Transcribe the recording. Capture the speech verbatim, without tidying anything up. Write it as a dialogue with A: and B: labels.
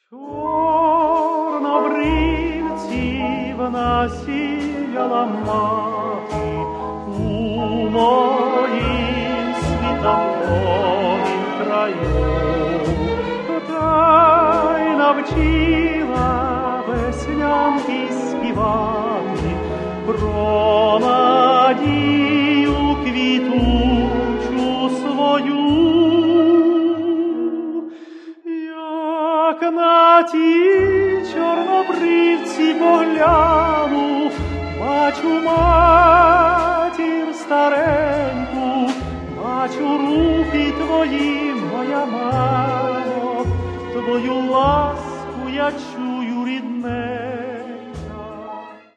A: Чорнобривців насіяла мати у моїм світанковім краю, та й навчила веснянки співати про надію квітучу свою. Як на ті чорнобривці погляну, бачу,